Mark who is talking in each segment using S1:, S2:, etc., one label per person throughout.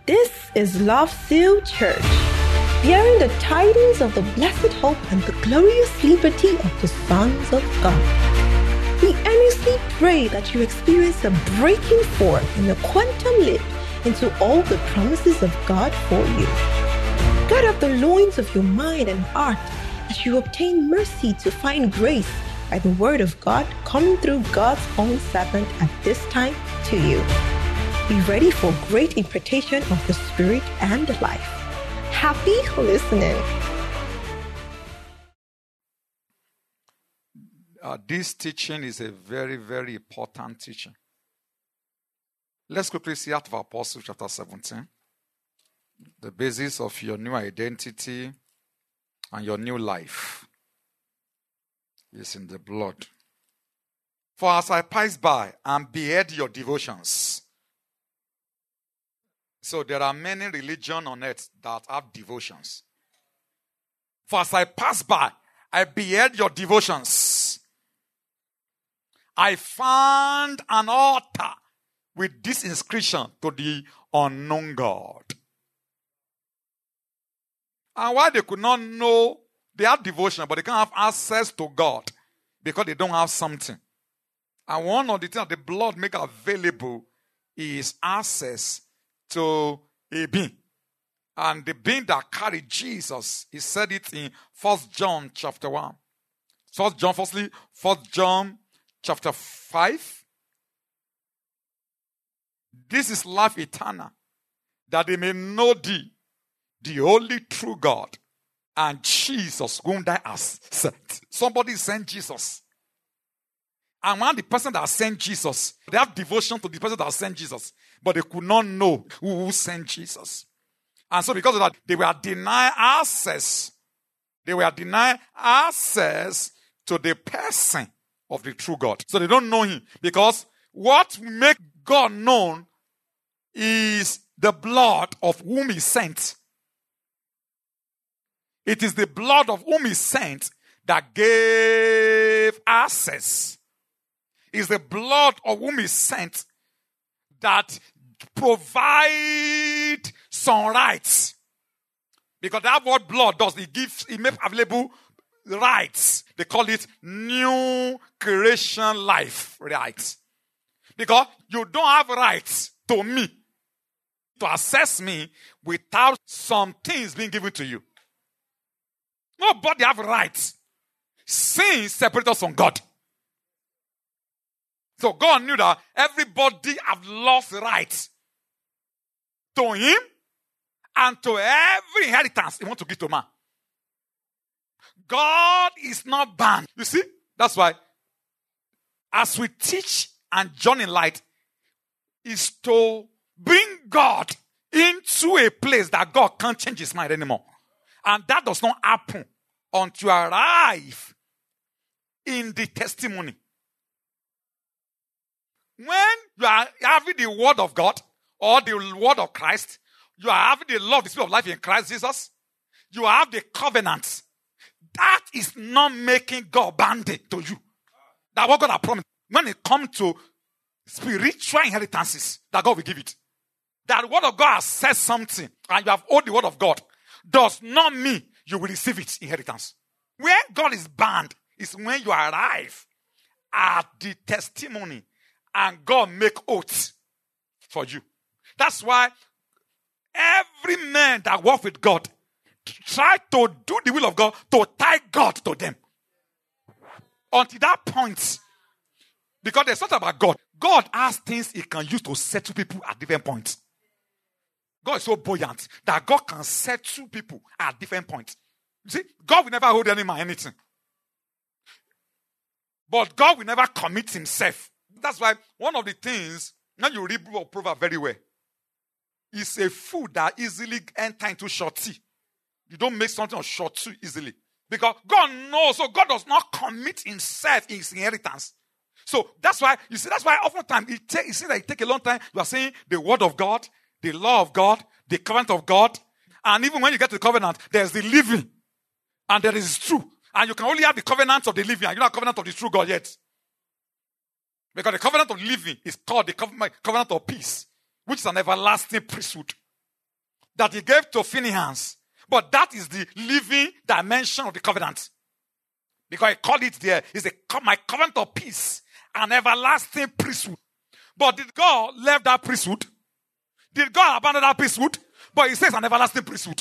S1: This is Love Seal Church, bearing the tidings of the blessed hope and the glorious liberty of the sons of God. We earnestly pray that you experience a breaking forth in the quantum leap into all the promises of God for you. Gird up the loins of your mind and heart as you obtain mercy to find grace by the word of God coming through God's own servant at this time to you. Be ready for great impartation of the Spirit and life. Happy listening.
S2: This teaching is a very, very important teaching. Let's quickly see Acts of Apostles chapter 17. The basis of your new identity and your new life is in the blood. For as I passed by and beheld your devotions. So there are many religions on earth that have devotions. For as I passed by, I beheld your devotions. I found an altar with this inscription to the unknown God. And why they could not know, they have devotion, but they can't have access to God because they don't have something. And one of the things that the blood make available is access to a being. And the being that carried Jesus, he said it in 1 John chapter 1. 1 John chapter 5. This is life eternal, that they may know thee, the only true God, and Jesus whom thou hast sent. Somebody sent Jesus. And when the person that sent Jesus, they have devotion to the person that sent Jesus, but they could not know who sent Jesus. And so because of that, they were denied access. They were denied access to the person of the true God. So they don't know him. Because what makes God known is the blood of whom he sent. It is the blood of whom he sent that gave access. It's the blood of whom he sent that provide some rights. Because that's what blood does. It makes available rights. They call it new creation life rights. Because you don't have rights to me, to access me without some things being given to you. Nobody have rights. Sin separates us from God. So God knew that everybody have lost rights to him and to every inheritance he wants to give to man. God is not bound. You see? That's why as we teach and journey light is to bring God into a place that God can't change his mind anymore. And that does not happen until you arrive in the testimony. When you are having the word of God or the word of Christ, you are having the love, the spirit of life in Christ Jesus, you have the covenant. That is not making God banded to you. That's what God has promised. When it comes to spiritual inheritances, that God will give it. That the word of God has said something and you have owed the word of God does not mean you will receive its inheritance. Where God is bound is when you arrive at the testimony and God make oaths for you. That's why every man that walks with God try to do the will of God to tie God to them. Until that point, because there's something about God. God has things he can use to settle people at different points. God is so buoyant that God can settle people at different points. You see, God will never hold any man anything. But God will never commit himself. That's why one of the things, now you read Proverbs very well, is a food that easily enter into short tea. You don't make something of short tea easily. Because God knows, so God does not commit himself in his inheritance. So that's why, you see, that's why oftentimes it seems like it takes a long time. You are saying the word of God, the law of God, the covenant of God. And even when you get to the covenant, there's the living. And there is true. And you can only have the covenant of the living. And you don't have the covenant of the true God yet. Because the covenant of living is called the covenant of peace, which is an everlasting priesthood. that he gave to Phinehas. But that is the living dimension of the covenant. Because I call it there, is my covenant of peace, an everlasting priesthood. But did God leave that priesthood? Did God abandon that priesthood? But he says an everlasting priesthood.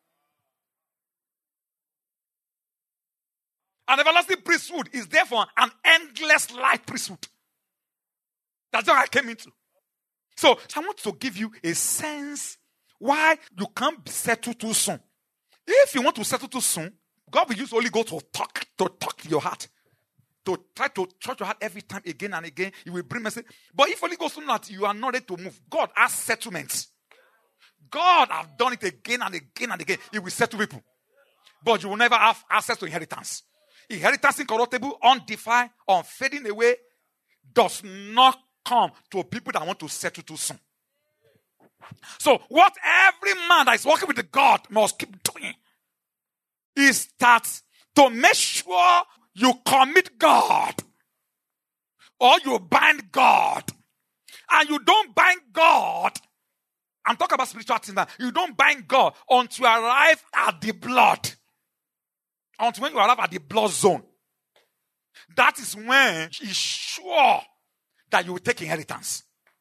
S2: An everlasting priesthood is therefore an endless life priesthood. That's what I came into. So I want to give you a sense why you can't be settled too soon. If you want to settle too soon, God will use Holy Ghost to talk to your heart. To try to touch your heart every time, again and again. He will bring message. But if Holy Ghost knows that you are not ready to move, God has settlements. God has done it again and again and again. He will settle people. But you will never have access to inheritance. Inheritance incorruptible, undefiled, unfading away, does not come to people that want to settle too soon. So what every man that is working with the God must keep doing is that to make sure you commit God or you bind God. And you don't bind God. I'm talking about spiritual things now. You don't bind God until you arrive at the blood. Until when you arrive at the blood zone. That is when he's sure that you will take inheritance.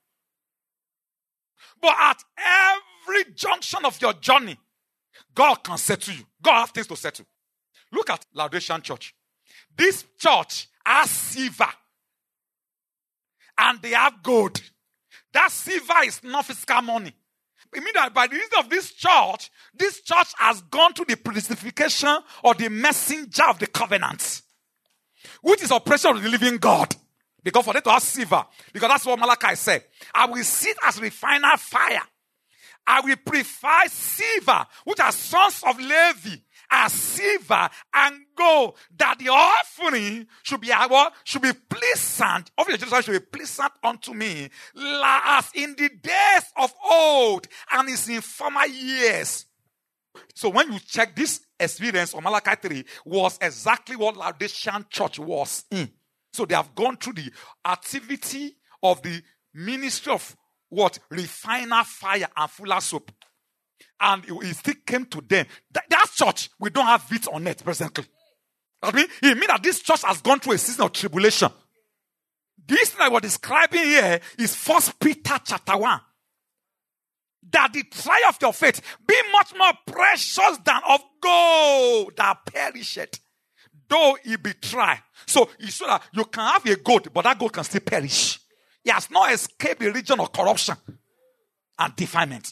S2: But at every junction of your journey, God can settle you. God has things to settle. Look at Laodicean church. This church has silver. And they have gold. That silver is not physical money. It means that by the reason of this church has gone to the personification of the messenger of the covenant, which is operation of the living God. Because for them to have silver, because that's what Malachi said. I will sit as refiner fire. I will purify silver, which are sons of Levi, as silver and gold, that the offering should be pleasant. Offering of should be pleasant unto me, as in the days of old and is in former years. So when you check this experience of Malachi 3 was exactly what Laodicean church was in. So they have gone through the activity of the ministry of what? Refiner fire and fuller soap. And it still came to them. That church, we don't have it on it presently. I mean, it means that this church has gone through a season of tribulation. This thing I was describing here is 1 Peter chapter 1. That the trial of your faith be much more precious than of gold that perisheth, though it be tried. So it's so that you can have a gold, but that gold can still perish. It has not escaped the region of corruption and defilement.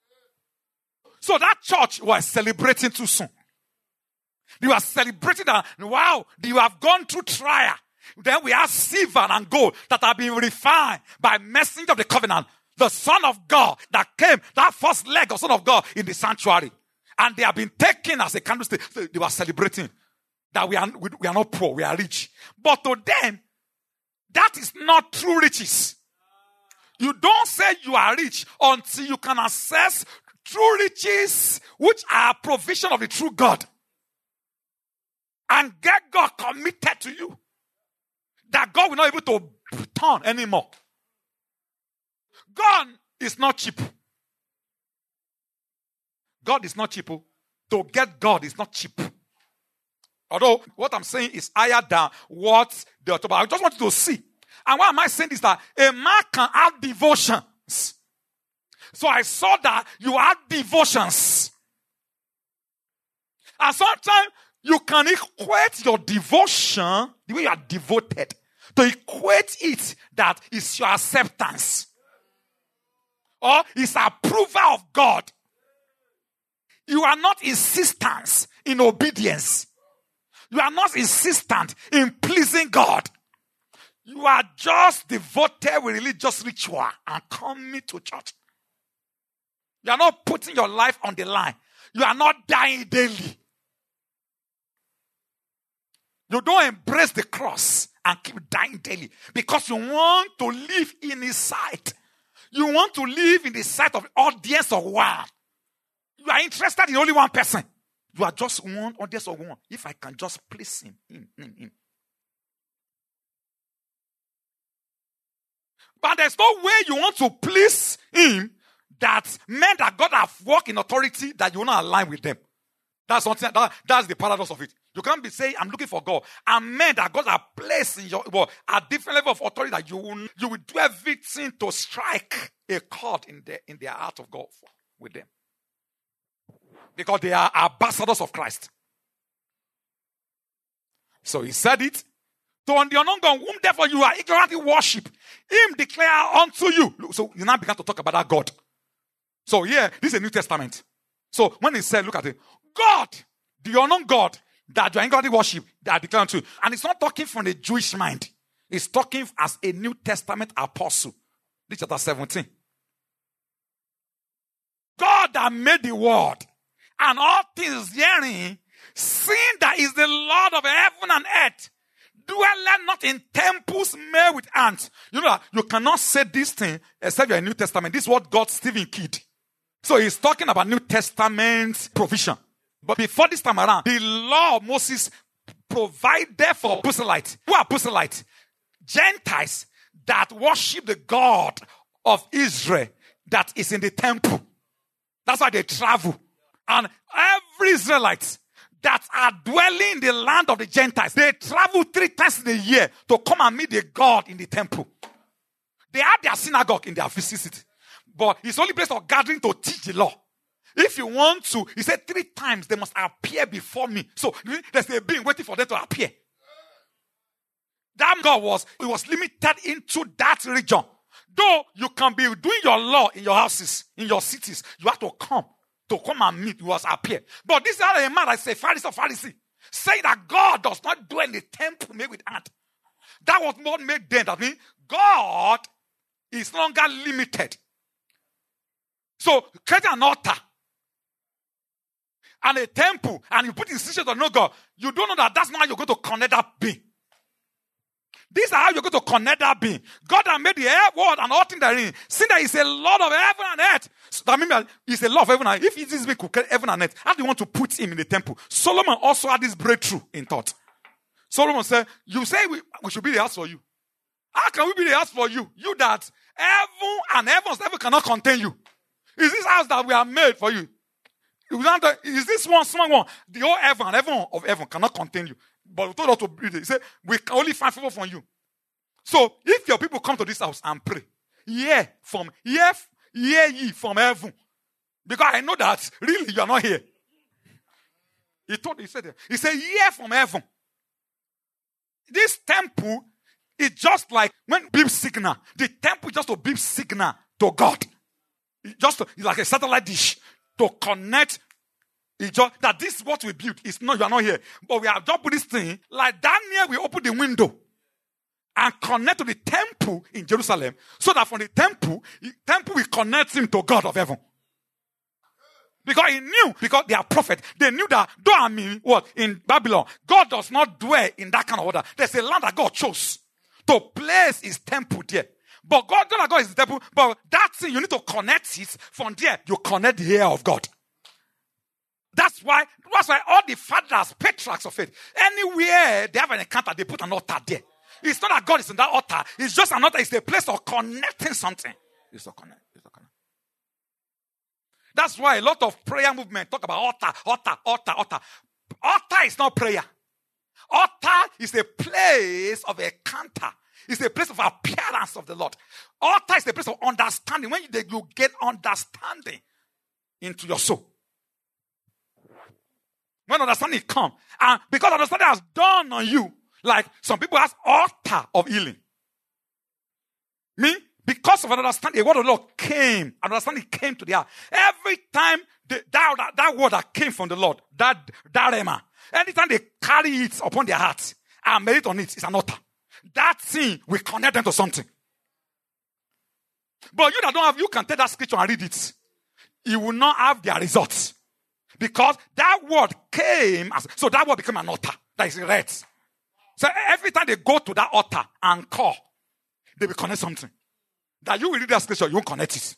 S2: So that church was celebrating too soon. They were celebrating that, wow, you have gone through trial. Then we have silver and gold that have been refined by messenger of the covenant, the Son of God that came, that first leg of Son of God in the sanctuary. And they have been taken as a candlestick. So they were celebrating that we are not poor, we are rich. But to them, that is not true riches. You don't say you are rich until you can access true riches, which are provision of the true God. And get God committed to you. That God will not be able to return anymore. God is not cheap. God is not cheap. To get God is not cheap. Although, what I'm saying is higher than what the author. I just want you to see. And why am I saying this? That a man can have devotions. So I saw that you have devotions. And sometimes you can equate your devotion, the way you are devoted, to equate it that is your acceptance. Or is approval of God. You are not insistent in obedience. You are not insistent in pleasing God. You are just devoted with religious ritual and coming to church. You are not putting your life on the line. You are not dying daily. You don't embrace the cross and keep dying daily because you want to live in His sight. You want to live in the sight of the audience of one. You are interested in only one person. You are just one audience of one. If I can just please him. But there's no way you want to please Him that men that God have worked in authority that you will not align with them. That's something. That's the paradox of it. You can't be saying, I'm looking for God. And men that God have placed in your at different level of authority that you will do everything to strike a chord in their heart of God with them. Because they are ambassadors of Christ. So he said it. So on the unknown God, whom therefore you are ignorantly worship, him declare unto you. So you now began to talk about that God. So here, this is a New Testament. So when he said, look at it, God, the unknown God that you are ignorantly worship, that I declare unto you. And it's not talking from the Jewish mind. It's talking as a New Testament apostle. This chapter 17. God that made the world and all things herein, seeing that is the Lord of heaven and earth, dwelleth not in temples made with hands. You know that you cannot say this thing except you're in New Testament. This is what God Stephen kid. So he's talking about New Testament provision. But before this time around, the law of Moses provided for proselytes. Who are proselytes? Gentiles that worship the God of Israel that is in the temple. That's why they travel. And every Israelite that are dwelling in the land of the Gentiles, they travel 3 times in a year to come and meet the God in the temple. They have their synagogue in their vicinity. But it's only place of gathering to teach the law. If you want to, he said 3 times they must appear before me. So there's a being waiting for them to appear. That God was limited into that region. Though you can be doing your law in your houses, in your cities, you have to come and meet, you must appear. But this is how a man that is a Pharisee, saying that God does not dwell in the temple made with hand. That was what made them. That means God is no longer limited. So create an altar and a temple, and you put institutions to know God. You don't know that that's not how you're going to connect that being. This is how you're going to connect that being. God that made the air, world, and all things therein. See that he's a Lord of heaven and earth. So that means he's a Lord of heaven and earth. If this being could create heaven and earth, how do you want to put him in the temple? Solomon also had this breakthrough in thought. Solomon said, you say we should be the house for you. How can we be the house for you? You that heaven and heavens never cannot contain you. Is this house that we are made for you? Is this one small one? The whole heaven and heaven of heaven cannot contain you. But we told us to build it. He said, we can only find favor from you. So, if your people come to this house and pray, hear ye from heaven. Because I know that really you are not here. He said, hear from heaven. This temple is just like when beep signal. The temple is just a beep signal to God. It's like a satellite dish to connect. That this is what we built. It's not, you are not here. But we have just put this thing, like Daniel, we open the window and connect to the temple in Jerusalem, so that from the temple will connect him to God of heaven. Because he knew, because they are prophets, they knew that, in Babylon, God does not dwell in that kind of order. There's a land that God chose to place his temple there. But God is the temple, but that thing, you need to connect it. From there, you connect the ear of God. That's why all the fathers, patriarchs of faith, anywhere they have an encounter, they put an altar there. It's not that God is in that altar. It's just an altar. It's a place of connecting something. It's to connect. That's why a lot of prayer movement talk about altar. Altar is not prayer. Altar is a place of encounter. It's a place of appearance of the Lord. Altar is a place of understanding. When you get understanding into your soul. When understanding comes, and because understanding has dawned on you, like some people have altar of healing. Me, because of understanding, a word of the Lord came, understanding came to the heart. Every time that word that came from the Lord, that rhema, anytime they carry it upon their hearts and meditate on it, it's an altar. That thing will connect them to something. But you that don't have, you can take that scripture and read it. You will not have their results. Because that word came, so that word became an altar. That is read. So every time they go to that altar and call, they will connect something. That you will read that scripture, you won't connect it.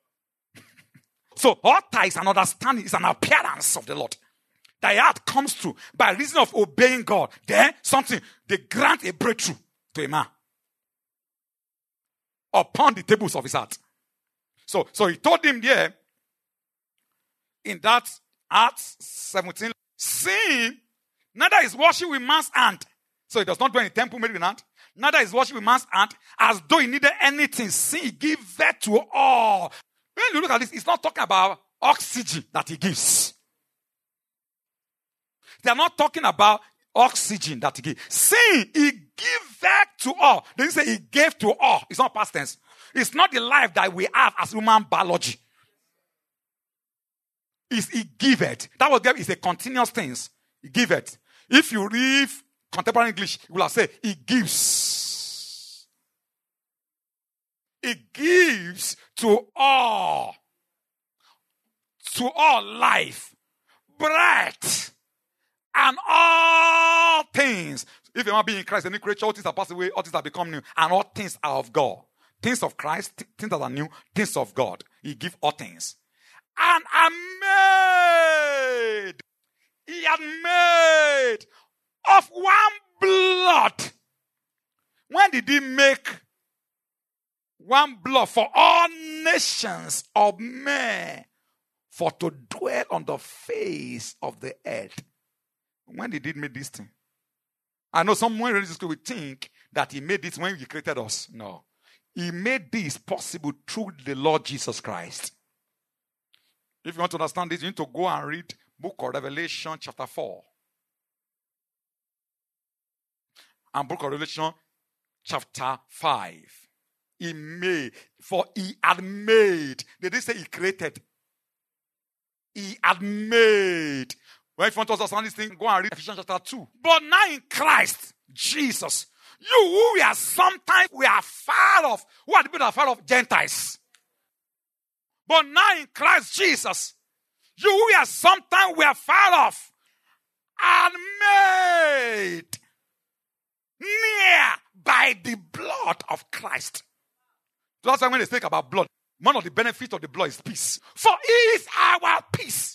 S2: So altar is an understanding, it's an appearance of the Lord. That heart comes through by reason of obeying God. Then something, they grant a breakthrough to a man upon the tables of his heart. So he told him there in that Acts 17, seeing neither is worship with man's hand. So he does not do any temple made with hand. Neither is worship with man's hand, as though he needed anything. See, he giveth to all. When you look at this, it's not talking about oxygen that he gives. They are not talking about oxygen that he gives. See, he giveth to all. They didn't say he gave to all. It's not past tense. It's not the life that we have as human biology. He giveth. That word is a continuous tense. He giveth. If you read contemporary English, you will say he gives. He gives to all. To all life, breath, and all things. If you want to be in Christ, a new creature, all things are passed away, all things have become new, and all things are of God. Things of Christ, things that are new, things of God. He gives all things. And are made. He had made of one blood. When did he make one blood for all nations of men, for to dwell on the face of the earth? When did he make this thing? I know someone religious will think that he made this when he created us. No. He made this possible through the Lord Jesus Christ. If you want to understand this, you need to go and read book of Revelation chapter 4. And book of Revelation chapter 5. He made, for he had made. They didn't say he created. He had made. Well, if you want to understand this thing, go and read Ephesians chapter 2. But now in Christ Jesus, you who we are sometimes we are far off. Who are the people that are far off? Gentiles. But now in Christ Jesus, you who are sometimes we are far off, are made near by the blood of Christ. That's why when they think about blood, one of the benefits of the blood is peace. For he is our peace.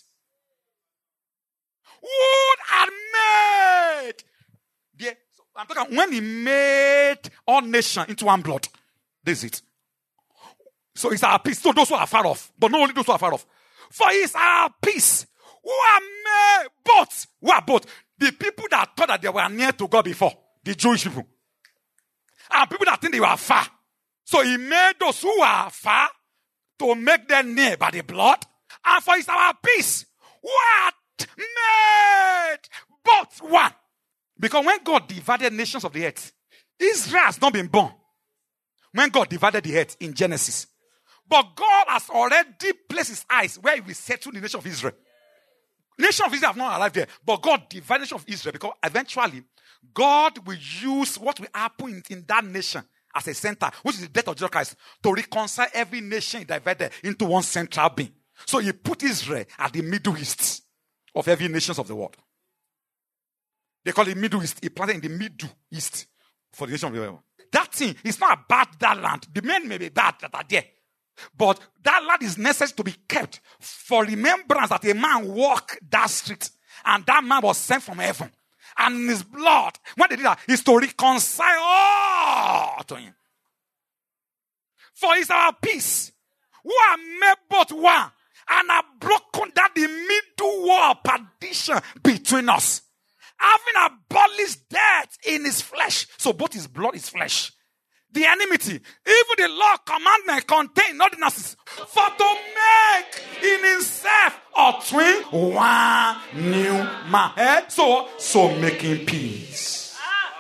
S2: Who had made? I'm talking when he made all nations into one blood. This is it. So it's our peace. So those who are far off, but not only those who are far off. For he is our peace. Who are made both? Who are both? The people that thought that they were near to God before, the Jewish people, and people that think they were far. So he made those who are far to make them near by the blood. And for it's our peace. What made both one? Because when God divided nations of the earth, Israel has not been born. When God divided the earth in Genesis. But God has already placed his eyes where he will settle the nation of Israel. Nation of Israel have not arrived there. But God divided the nation of Israel because eventually God will use what will happen in that nation as a center, which is the death of Jesus Christ, to reconcile every nation divided into one central being. So he put Israel at the Middle East of every nation of the world. They call it Middle East. He planted in the Middle East for the nation of the world. That thing is not about that land. The men may be bad that are there. But that land is necessary to be kept for remembrance that a man walked that street and that man was sent from heaven. And in his blood, when they did that, is to reconcile all to him. For it's our peace. Who are made both one and have broken down the middle wall of partition between us, having abolished death in his flesh. So both his blood is flesh. The enmity, even the law commandment contain ordinances for to make in himself a twin one new man. So making peace.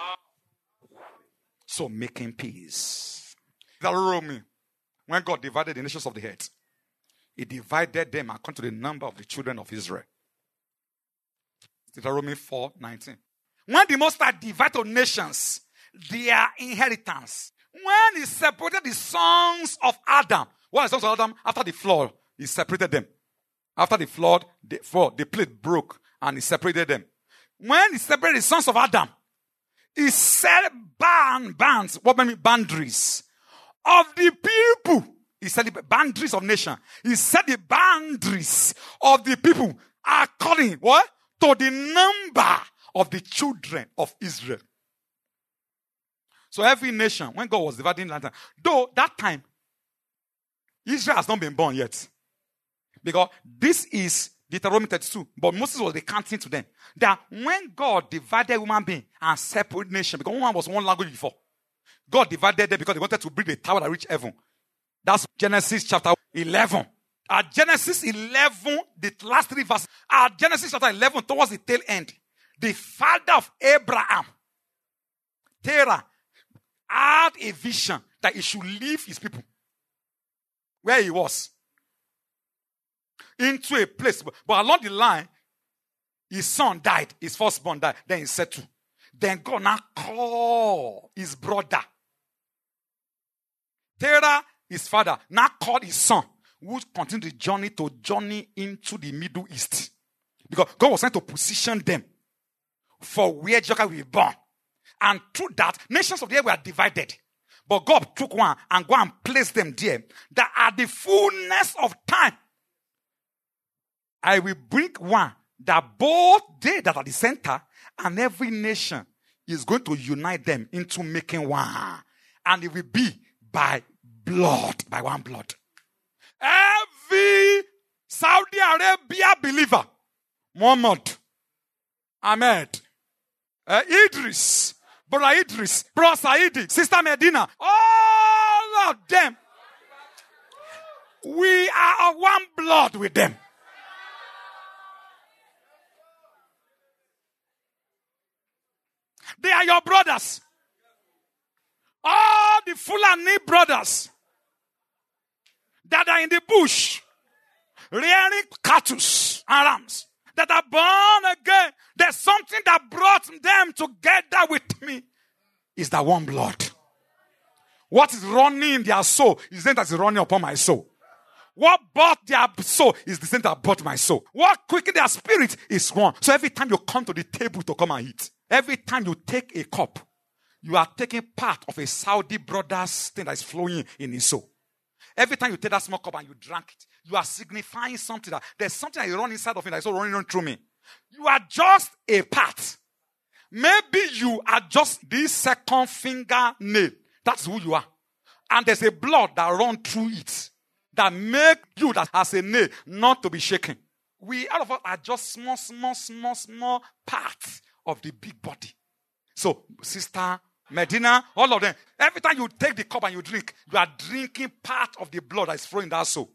S2: So making peace. Deuteronomy, when God divided the nations of the earth, he divided them according to the number of the children of Israel. Deuteronomy 4:19. When the Most High divided nations, their inheritance, when he separated the sons of Adam, what are the sons of Adam? After the flood, he separated them. After the flood, the plate broke and he separated them. When he separated the sons of Adam, he set bands, what mean boundaries of the people. He set the boundaries of nation. He set the boundaries of the people according what? To the number of the children of Israel. So every nation, when God was dividing land, though that time, Israel has not been born yet. Because this is Deuteronomy 32. But Moses was recounting to them that when God divided human being and separate nation, because woman was one language before, God divided them because they wanted to build a tower that reached heaven. That's Genesis chapter 11. At Genesis 11, the last 3 verses, at Genesis chapter 11, towards the tail end, the father of Abraham, Terah, had a vision that he should leave his people where he was into a place. But along the line, his son died, his firstborn died, then he settled. Then God now called his brother. Terah, his father, now called his son, who continued the journey into the Middle East. Because God was trying to position them for where Jesus will be born. And through that, nations of the earth were divided. But God took one and go and placed them there. That at the fullness of time, I will bring one that both they that are the center and every nation is going to unite them into making one. And it will be by blood, by one blood. Every Saudi Arabia believer, Muhammad, Ahmed, Idris, Brother Idris, Brother Saidi, Sister Medina, all of them, we are of one blood with them. They are your brothers. All the Fulani brothers that are in the bush, rearing cattle and rams, that are born again. There's something that brought them together with me. Is that one blood. What is running in their soul is the same that is running upon my soul. What bought their soul is the same that bought my soul. What quickened their spirit is one. So every time you come to the table to come and eat, every time you take a cup, you are taking part of a Saudi brother's thing that is flowing in his soul. Every time you take that small cup and you drank it, you are signifying something that there's something that you run inside of me that is also running through me. You are just a part. Maybe you are just this second finger nail. That's who you are. And there's a blood that runs through it that make you that has a nail not to be shaken. We, all of us, are just small parts of the big body. So, Sister Medina, all of them, every time you take the cup and you drink, you are drinking part of the blood that is flowing in that soul.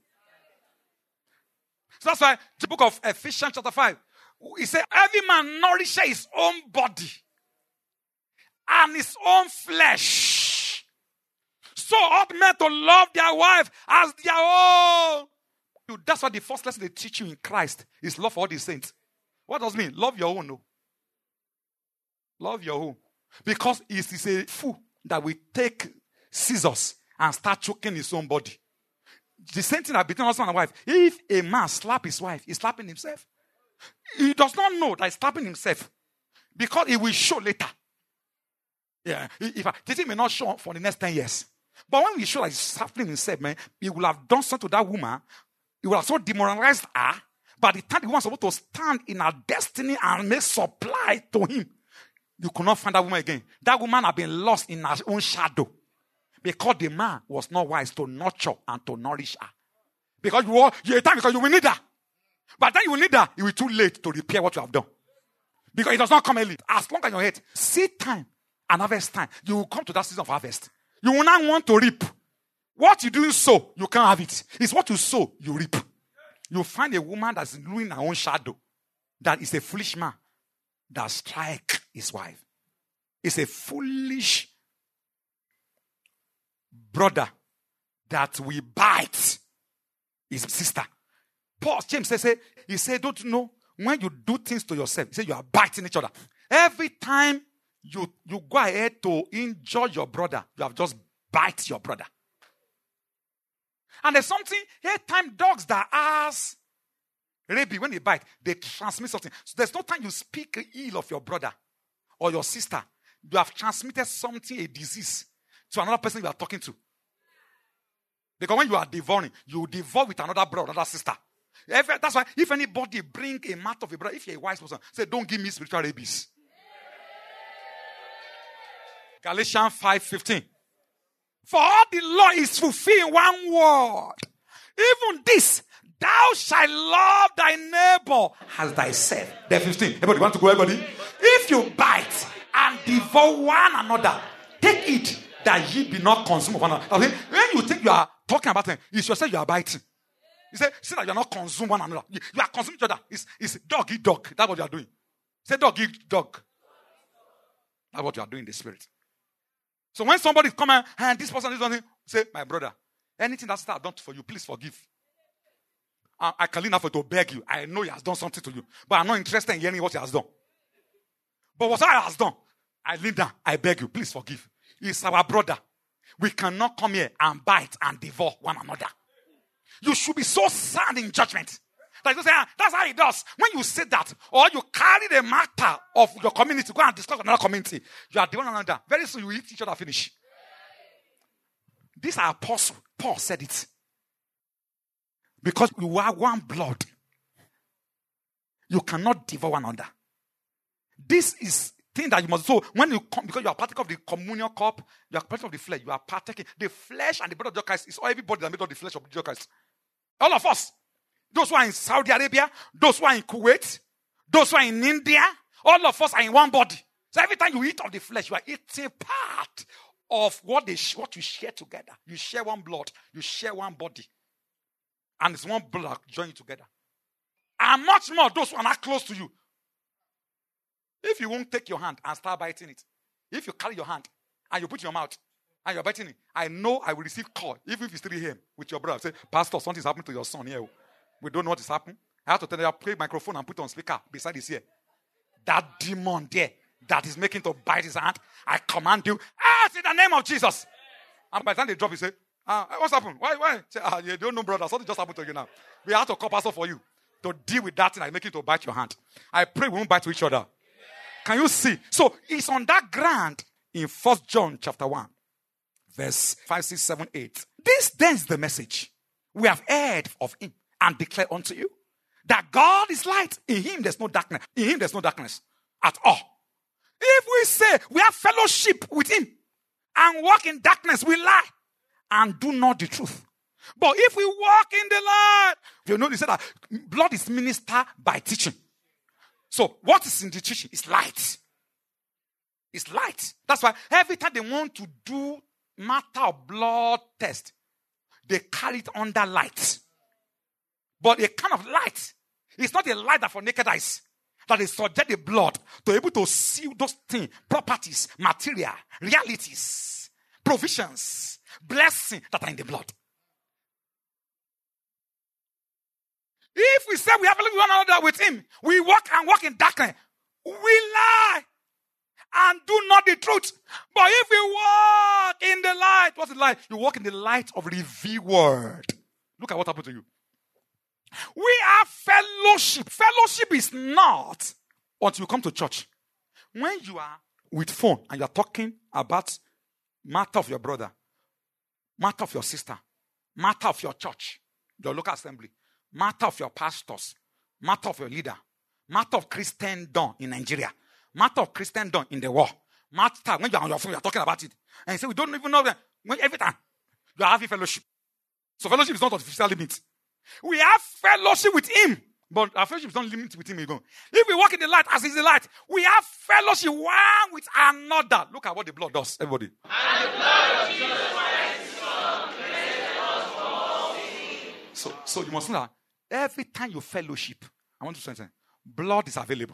S2: So that's why the book of Ephesians chapter 5, he said, every man nourishes his own body and his own flesh. So ought men to love their wife as their own. That's what the first lesson they teach you in Christ is love for all the saints. What does it mean? Love your own. No. Love your own. Because it is a fool that will take scissors and start choking his own body. The same thing between husband and wife. If a man slaps his wife, he's slapping himself. He does not know that he's slapping himself. Because it will show later. Yeah. This thing may not show for the next 10 years. But when we show that he's slapping himself, man, he will have done something to that woman. He will have so demoralized her. By the time the woman is supposed to stand in her destiny and make supply to him, you could not find that woman again. That woman had been lost in her own shadow. Because the man was not wise to nurture and to nourish her. Because you will need her. But then you will need her, it will be too late to repair what you have done. Because it does not come early. As long as your head, seed time and harvest time, you will come to that season of harvest. You will not want to reap. What you do sow, you can't have it. It's what you sow, you reap. You find a woman that's doing her own shadow. That is a foolish man that strike his wife. It's a foolish brother that will bite his sister. Paul, James he said, don't you know, when you do things to yourself, he said you are biting each other. Every time you go ahead to injure your brother, you have just bite your brother. And there's something, time dogs that has rabies, when they bite, they transmit something. So there's no time you speak ill of your brother or your sister. You have transmitted something, a disease, to another person you are talking to. Because when you are devouring, you devour with another brother, another sister. That's why if anybody bring a matter of a brother, if you're a wise person, say, don't give me spiritual rabies. Galatians 5:15. For all the law is fulfilled in one word. Even this, thou shalt love thy neighbor as thyself. There 15. Everybody want to go, everybody? If you bite and devour one another, take it that ye be not consumed of one another. Okay? When you think you are talking about it, it's yourself you are biting. You say that you are not consuming one another. You are consuming each other. It's dog eat dog. That's what you are doing. Say dog eat dog. That's what you are doing in the spirit. So when somebody come and this person is doing something, say, my brother, anything that I've done for you, please forgive. I can lean out to beg you. I know he has done something to you, but I'm not interested in hearing what he has done. But what I has done, I lean down. I beg you, please forgive. He's our brother. We cannot come here and bite and devour one another. You should be so sound in judgment. Like you say, that's how he does. When you say that, or you carry the matter of your community, go and discuss another community, you are doing another. Very soon you eat each other, finish. This are apostle. Paul said it. Because you are one blood. You cannot devour one another. This is thing that you must. So when you come, because you are partaking of the communion cup, you are partaking of the flesh. You are partaking the flesh and the blood of Jesus Christ. Is all everybody that made of the flesh of Jesus Christ. All of us. Those who are in Saudi Arabia, those who are in Kuwait, those who are in India, all of us are in one body. So every time you eat of the flesh, you are eating part of what you share together. You share one blood, you share one body. And it's one blood joining together. And much more those who are not close to you. If you won't take your hand and start biting it, if you carry your hand and you put your mouth and you're biting it, I know I will receive call, even if it's 3 a.m. with your brother. Say, Pastor, something's happened to your son here. We don't know what is happening. I have to tell you, play microphone and put on speaker beside his ear. That demon there that is making to bite his hand, I command you, in the name of Jesus. And by the time they drop, he say, what's happened? Why? Say, you don't know, brother. Something just happened to you now. We have to call pastor for you to deal with that thing and make it to bite your hand. I pray we won't bite to each other. Can you see? So it's on that ground in 1 John chapter 1, verse 5, 6, 7, 8. This then is the message we have heard of him and declare unto you that God is light. In him there's no darkness. In him there's no darkness at all. If we say we have fellowship with him and walk in darkness, we lie and do not the truth. But if we walk in the light, you know, they said that blood is ministered by teaching. So what is in the teaching is light. It's light. That's why every time they want to do matter of blood test, they carry it under light. But a kind of light, it's not a light that for naked eyes, that is subject the blood to be able to see those things, properties, material, realities, provisions, blessings that are in the blood. If we say we have lived one another with him, we walk in darkness, we lie and do not the truth. But if we walk in the light, what's the light? You walk in the light of revealed word. Look at what happened to you. We have fellowship. Fellowship is not until you come to church. When you are with phone and you are talking about matter of your brother, matter of your sister, matter of your church, your local assembly, matter of your pastors, matter of your leader, matter of Christendom in Nigeria, matter of Christendom in the world, matter when you are on your phone, you are talking about it. And you say, we don't even know that. Every time you are having fellowship. So fellowship is not artificial limit. We have fellowship with him, but our fellowship is not limited with him alone. If we walk in the light as is the light, we have fellowship one with another. Look at what the blood does, everybody. And the blood of Jesus Christ cleanses us from all sin. So you must know that every time you fellowship, I want to say something. Blood is available.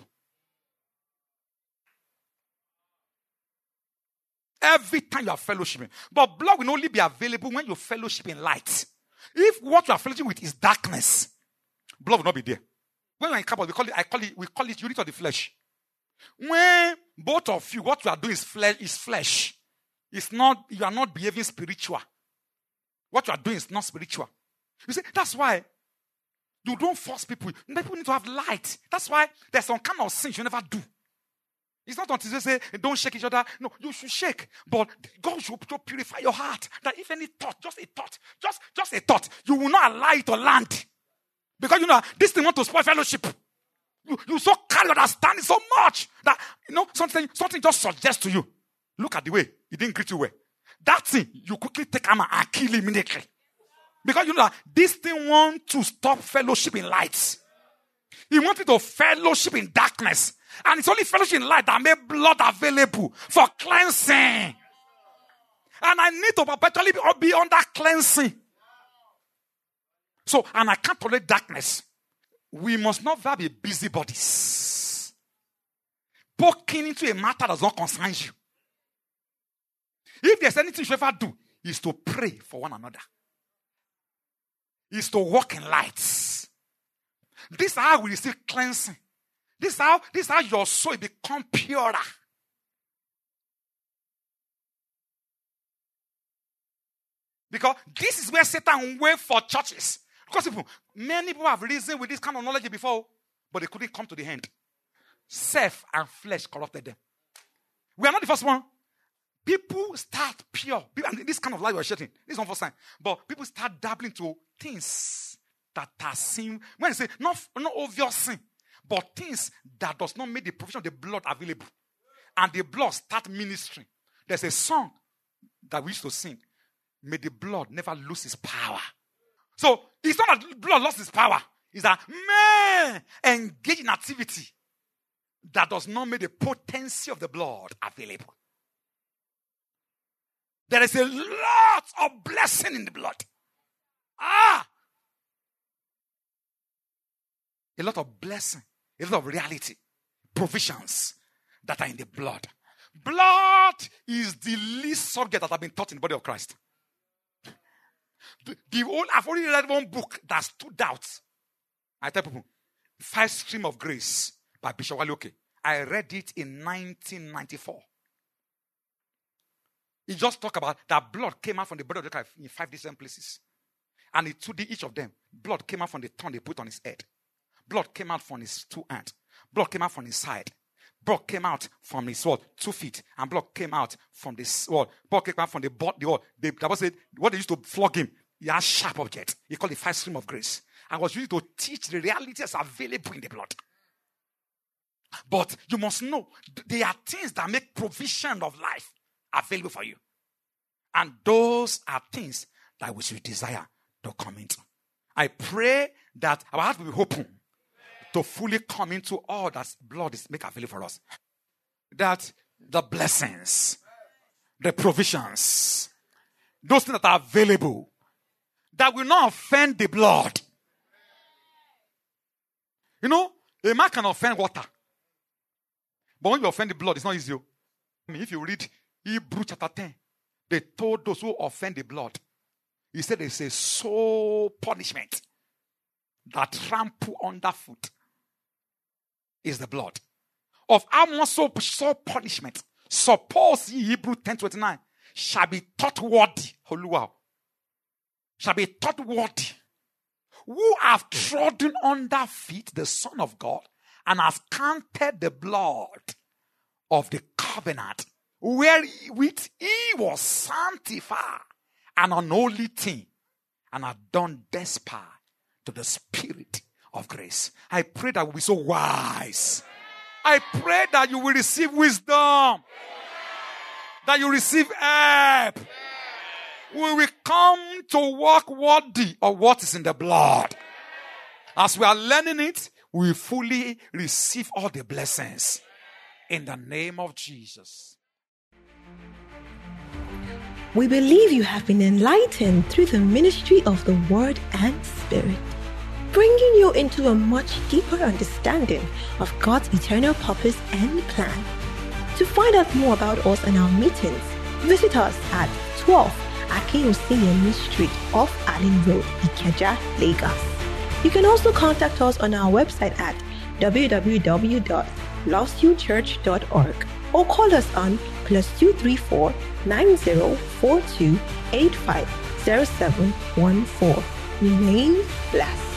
S2: Every time you are fellowshipping. But blood will only be available when you fellowship in light. If what you are fellowshipping with is darkness, blood will not be there. When we are in Kabbalah, we call it unity of the flesh. When both of you, what you are doing is flesh. It's not, you are not behaving spiritual. What you are doing is not spiritual. You see, that's why you don't force people. People need to have light. That's why there's some kind of sin you never do. It's not until they say, don't shake each other. No, you should shake. But God should purify your heart. That if any thought, just a thought, you will not allow it to land. Because, this thing want to spoil fellowship. You so carry understanding so much that, something just suggests to you. Look at the way he didn't greet you well. That thing, you quickly take him and kill him immediately. Because you know that this thing wants to stop fellowship in light. He wants you to fellowship in darkness. And it's only fellowship in light that made blood available for cleansing. And I need to perpetually be under cleansing. So, and I can't tolerate darkness. We must not be busybodies. Poking into a matter that does not concern you. If there's anything you should ever do, is to pray for one another. Is to walk in lights. This is how we receive cleansing. This is how your soul become purer. Because this is where Satan went for churches. Because many people have reasoned with this kind of knowledge before, but they couldn't come to the end. Self and flesh corrupted them. We are not the first one. People start pure. And this kind of life we're shedding. This is not first time. But people start dabbling to things that are sin. When I say not obvious sin, but things that does not make the provision of the blood available. And the blood start ministering. There's a song that we used to sing. May the blood never lose its power. So it's not that the blood lost its power. It's that man engage in activity that does not make the potency of the blood available. There is a lot of blessing in the blood. A lot of blessing, a lot of reality, provisions that are in the blood. Blood is the least subject that have been taught in the body of Christ. I've already read one book that stood out. I tell people, 5 Streams of Grace by Bishop Wale Oke. I read it in 1994. He just talked about that blood came out from the body of the Christ in 5 different places. And he took each of them. Blood came out from the tongue they put on his head. Blood came out from his 2 hands. Blood came out from his side. Blood came out from his 2 feet. And blood came out from this blood came out from the body. The Bible said, what they used to flog him, he had sharp object. He called it 5 Streams of Grace. And was used to teach the realities available in the blood. But you must know, there are things that make provision of life available for you. And those are things that we should desire to come into. I pray that our heart will be open to fully come into all that blood is make available for us. That the blessings, the provisions, those things that are available, that will not offend the blood. You know, a man can offend water. But when you offend the blood, it's not easy. I mean, if you read Hebrews chapter 10, they told those who offend the blood, he said there's a soul punishment that trample underfoot is the blood. Of how much soul punishment, suppose ye Hebrews 10:29 shall be taught worthy. Wow. Shall be taught worthy. Who have trodden under feet the Son of God and has counted the blood of the covenant wherewith he was sanctified an unholy thing and have done despite to the Spirit of grace. I pray that we'll be so wise. I pray that you will receive wisdom. That you receive help. We will come to walk worthy of what is in the blood. As we are learning it, we fully receive all the blessings. In the name of Jesus.
S1: We believe you have been enlightened through the ministry of the Word and Spirit, bringing you into a much deeper understanding of God's eternal purpose and plan. To find out more about us and our meetings, visit us at 12 Akinwusinyanmi Street off Allen Road, Ikeja, Lagos. You can also contact us on our website at www.lovesyouchurch.org or call us on +234 9042 850714. Remain blessed.